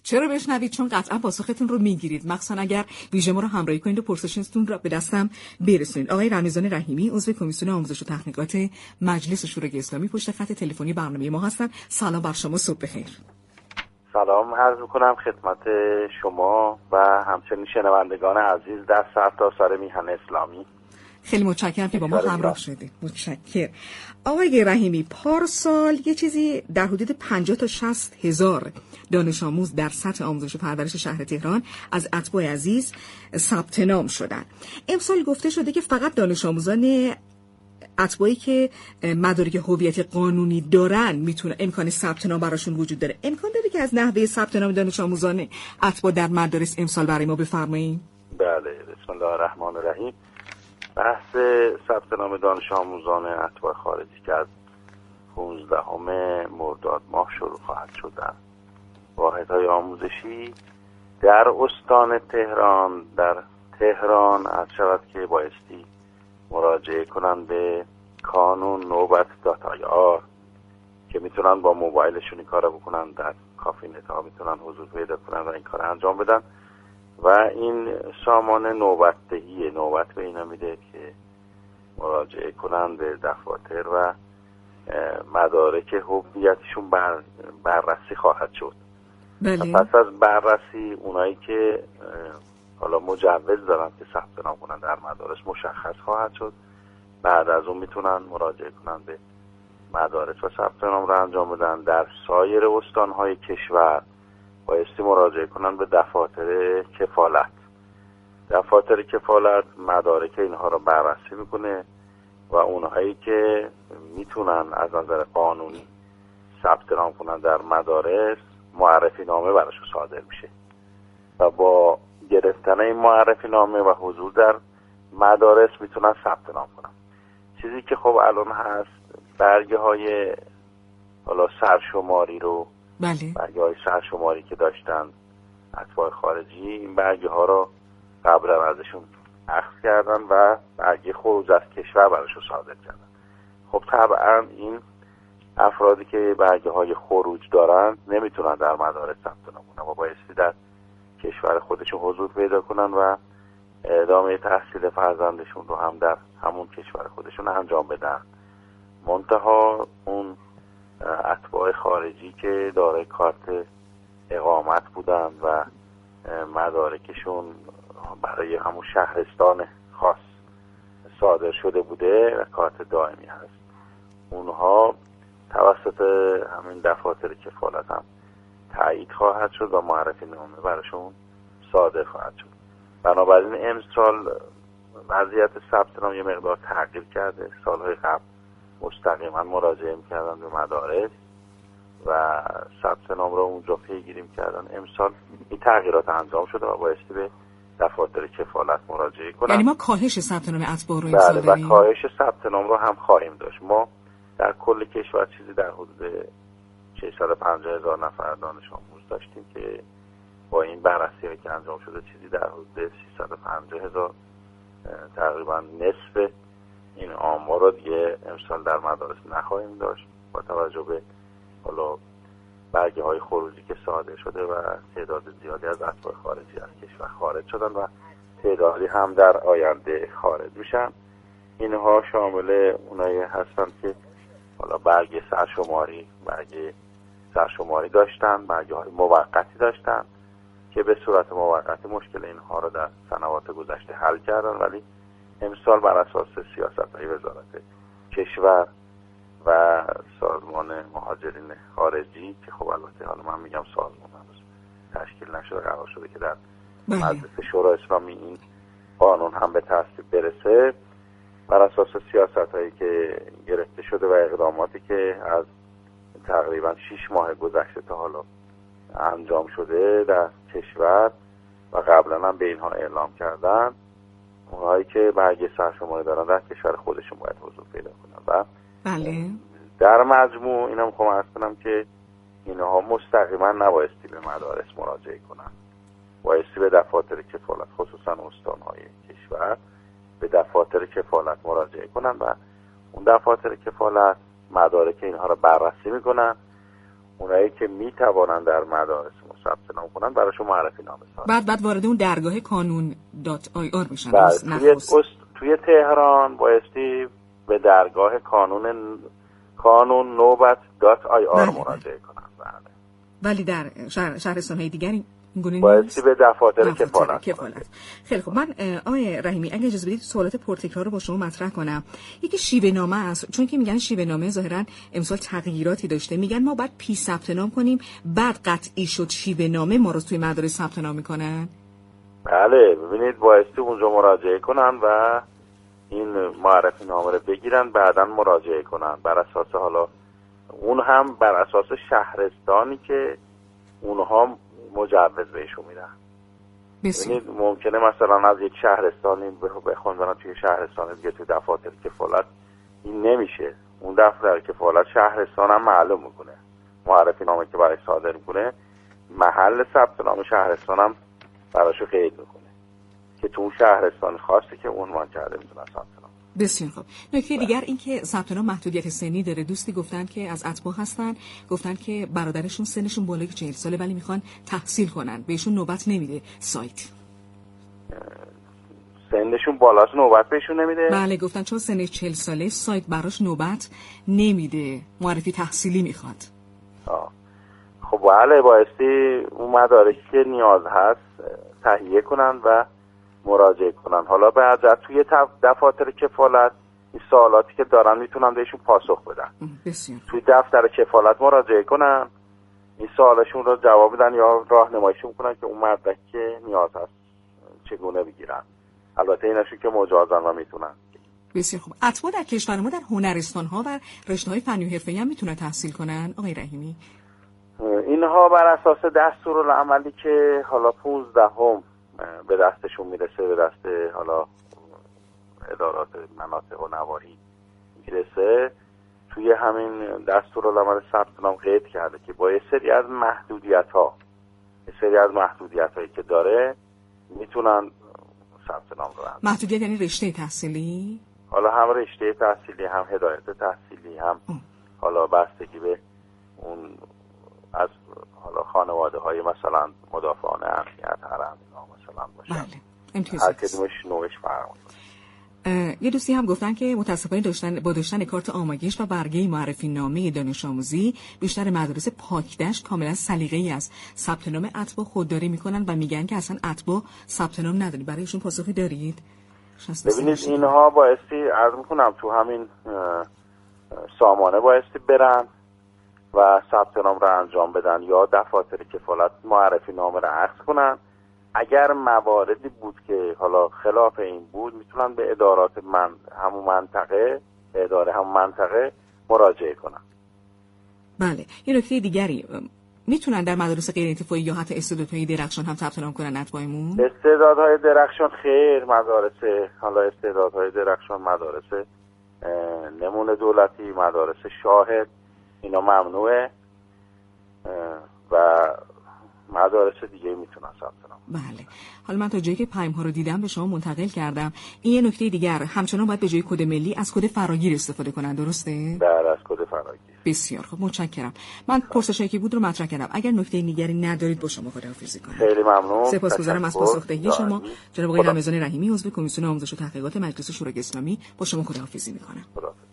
چرا بشنوید؟ چون قطعا پاسختون رو میگیرید، مخصوصا اگر ویژه ما رو همراهی کنید و پرسشتون رو به دستم برسونید. آقای رمضان رحیمی عضو کمیسیون آموزش و تحقیقات مجلس شورای اسلامی پشت خط تلفنی برنامه ما هستن. سلام بر شما، صبح بخیر. سلام عرض می‌کنم خدمت شما و همچنین شنوندگان عزیز در سرتاسر میهن اسلامی. خیلی متشکرم که با ما همراه شدید. متشکرم. آقای رحیمی، پارسال یه چیزی در حدود 50 تا 60 هزار دانش آموز در سطح آموزش و پرورش شهر تهران از اتباع عزیز ثبت نام شدن. امسال گفته شده که فقط دانش آموزان اتباعی که مدارک هویت قانونی دارن میتونه امکان ثبت نام براشون وجود داره. امکان داره که از نحوه ثبت نام دانش آموزان اتباع در مدارس امسال برای ما بفرمایید؟ بله، بسم الله الرحمن الرحیم. بحث ثبت نام دانش آموزان اتباع خارجی که از 15 مرداد ماه شروع خواهد شد در واحدهای آموزشی در استان تهران، در تهران عرض شود که بایستی مراجعه کنن به کانون نوبت.ir که میتونن با موبایلشون این کارو بکنن، در کافی نت‌ها میتونن حضور پیدا کنن و این کار انجام بدن و این سامان نوبت‌دهی نوبت به اینا میده که مراجعه کنن به دفاتر و مدارک هویتشون بررسی خواهد شد. بله. پس از بررسی اونایی که حالا مجوز دارن که ثبت نام کنن در مدارس مشخص خواهد شد. بعد از اون میتونن مراجعه کنن به مدارس و ثبت نام رو انجام بدن. در سایر استان‌های کشور بایستی مراجعه کنن به دفاتر کفالت. دفاتر کفالت مدارک اینها رو بررسی میکنه و اونهایی که میتونن از نظر قانونی ثبت نام کنن در مدارس معرفی نامه براشون صادر میشه و با گرفتن این معرفی نامه و حضور در مدارس میتونن ثبت نام کنن. چیزی که خب الان هست برگه های حالا سرشماری رو، بله، برگه های سرشماری که داشتن اتباع خارجی، این برگه ها رو قبلا ازشون اخذ کردن و برگه خروج از کشور براشون صادر کردن. خب طبعا این افرادی که برگه های خروج دارن نمیتونن در مدارس ثبت نام کنن و بایستی در کشور خودشون حضور پیدا کنن و ادامه تحصیل فرزندشون رو هم در همون کشور خودشون انجام بدن. منتها اون اتباع خارجی که دارای کارت اقامت بودن و مدارکشون برای همون شهرستان خاص صادر شده بوده و کارت دائمی هست، اونها توسط همین دفاتر کفالت هم تایید خواهد شد و معرفی نامه براشون صادر خواهد شد. بنابراین امسال وضعیت ثبت نام یه مقدار تغییر کرده. سالهای قبل مستقیما مراجعه می‌کردن به مدارس و ثبت نام رو اونجا پیگیری می‌کردن. امسال این تغییرات انجام شده و بایستی به دفاتر کفالت مراجعه کنن. یعنی ما کاهش ثبت نام اتباع رو امسال داریم. و کاهش ثبت نام رو هم خواهیم داشت. ما در کل کشور چیزی در حدود 650,000 نفر دانش آموز داشتیم که با این بررسی‌هایی که انجام شده چیزی در حدود 350,000 تقریبا نصف این آمار رو دیگه امسال در مدارس نخواهیم داشت با توجه به حالا برگه های خروجی که صادر شده و تعداد زیادی از اتباع خارجی از کشور خارج شدن و تعدادی هم در آینده خارج میشن. اینها شامل اونایی هستن که حالا برگه سرشماری داشتن، برگه های موقتی داشتن که به صورت موقتی مشکل اینها رو در سنوات گذشته حل کردن، ولی امسال بر اساس سیاست‌های وزارت کشور و سازمان مهاجرین خارجی که خب البته حالا من میگم سازمان هنوز تشکیل نشده، قرار شده که در مجلس شورای اسلامی این قانون هم به تصویب برسه. بر اساس سیاست‌هایی که گرفته شده و اقداماتی که از تقریبا 6 ماه گذشته تا حالا انجام شده در کشور و قبلا هم به اینها اعلام کردن، اونهایی که برگه سرشماری دارن در کشور خودشون باید حضور پیدا کنن و بله در مجموع اینا میخوام عرض کنم که اینها مستقیما نبایستی به مدارس مراجعه کنن، بایستی به دفاتر کفالت خصوصا استانهای کشور به دفاتر کفالت مراجعه کنن و اون دفاتر کفالت مدارک اینها رو بررسی میکنن. اونایی که میتوانن در مدارس ثبت نام کنن براشون معرفی نامه صادر. بعد وارد اون درگاه kanun.ir میشن. توی تهران بایستی به درگاه kanun.ir مراجعه کنن. ولی در شهرستان‌های دیگری اینگونه بایستی به دفاتر کفالت. خیلی خب، من آقای رحیمی اگه اجازه بدید سوالات پرتکرار رو با شما مطرح کنم. یکی شیوه نامه است، چون که میگن شیوه نامه ظاهرا امسال تغییراتی داشته. میگن ما باید پی ثبت نام کنیم، بعد قطعی شد شیوه نامه ما رو توی مدارس ثبت نام میکنن. بله، ببینید بایستی اونجا مراجعه کنن و این معرفی نامه رو بگیرن، بعداً مراجعه کنن بر اساس، حالا اون هم بر اساس شهرستانی که اونها مجوز بهشون میدن. ببینید ممکنه مثلا از یک شهرستانی بخوان برن توی شهرستان دیگه توی دفاتر کفالت، این نمیشه. اون دفتر کفالت شهرستان هم معلوم میکنه، معرفی نامه که برای صادر میکنه محل ثبت نام شهرستان هم براشو قید میکنه که تو اون شهرستان خاصی که عنوان کرده میتونه ثبت نام. بسیار خوب. نکته دیگر این که ثبت نام محدودیت سنی داره. دوستی گفتن که از اتباع هستن، گفتن که برادرشون سنشون بالای 40 ساله ولی میخوان تحصیل کنن، بهشون نوبت نمیده سایت. سنشون بالاست نوبت بهشون نمیده؟ بله، گفتن چون سنش 40 ساله سایت براش نوبت نمیده، معرفی تحصیلی میخواد. خب بله، بایستی اون مدارکی که نیاز هست تهیه کنن و مراجعه کنن. حالا بعد توی دفاتر کفالت این سوالاتی که دارن میتونن بهشون پاسخ بدن. بسیار. توی دفتر کفالت مراجعه کنن، این سوالشون رو جواب بدن یا راهنماییشون کنن که اون مدرک که نیاز هست چگونه بگیرن. البته ایناشون که مجازن و میتونن. بسیار خوب. اتباع در کشور ما در هنرستان‌ها و رشته‌های فنی و حرفه‌ای هم میتونن تحصیل کنن آقای رحیمی؟ اینها بر اساس دستورالعملی که حالا 15 به دستشون میرسه، به دست حالا ادارات مناطق و نواحی میرسه، توی همین دستورالعمل ثبت نام قید کرده که با یه سری از محدودیت‌هایی که داره میتونن ثبت نام رو انجام. محدودیت یعنی رشته تحصیلی؟ حالا هم رشته تحصیلی، هم هدایت تحصیلی، هم حالا بستگی به اون از حالا خانواده‌های مثلا مدافعان امنیت هر اینا مثلا باشه. بله. هر کدومش نوعش فرق می‌کنه. یه دوستی هم گفتن که متأسفانه با داشتن کارت آموزش و برگه معرفی نامه دانش آموزی بیشتر مدارس پاکدشت کاملا سلیقه‌ای از ثبت نام اتباع خودداری میکنن و میگن که اصلا اتباع ثبت نام نداری. برایشون پاسخی دارید؟ ببینید اینها بایستی عرض میکنم تو همین سامانه بایستی برن و ثبت نام رو انجام بدن یا دفاتر کفالت معرفی نامه رو عکس کنن. اگر مواردی بود که حالا خلاف این بود میتونن به ادارات همون منطقه مراجعه کنن. بله. یه نکته دیگری، میتونن در مدارس غیر انتفاعی یا حتی استعدادهای درخشان هم ثبت نام کنن اتباعمون؟ استعدادهای درخشان خیر، استعدادهای درخشان مدارس نمونه دولتی، مدارس شاهد، اینا ممنوعه و مدارس دیگه میتونن ثبت نام. بله. حالا من تا جایی که پیام ها رو دیدم به شما منتقل کردم. این یه نکته دیگر، همچنان باید به جای کد ملی از کد فراگیر استفاده کنن، درسته؟ بله، از کد فراگیر. بسیار خب، متشکرم. من پرسشی که بود رو مطرح کردم. اگر نکته دیگری ندارید با شما خداحافظی کنم. خیلی ممنون. سپاسگزارم از پاسخدهی شما. جناب آقای رمضان رحیمی، عضو کمیسیون آموزش و تحقیقات مجلس شورای اسلامی، با شما خداحافظی میکنم.